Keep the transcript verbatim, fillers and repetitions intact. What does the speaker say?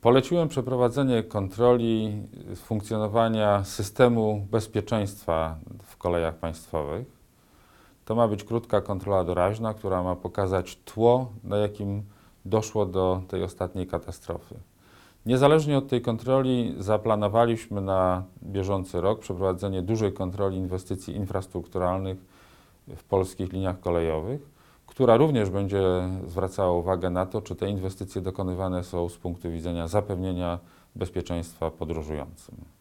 Poleciłem przeprowadzenie kontroli funkcjonowania systemu bezpieczeństwa w kolejach państwowych. To ma być krótka kontrola doraźna, która ma pokazać tło, na jakim doszło do tej ostatniej katastrofy. Niezależnie od tej kontroli zaplanowaliśmy na bieżący rok przeprowadzenie dużej kontroli inwestycji infrastrukturalnych w polskich liniach kolejowych, która również będzie zwracała uwagę na to, czy te inwestycje dokonywane są z punktu widzenia zapewnienia bezpieczeństwa podróżującym.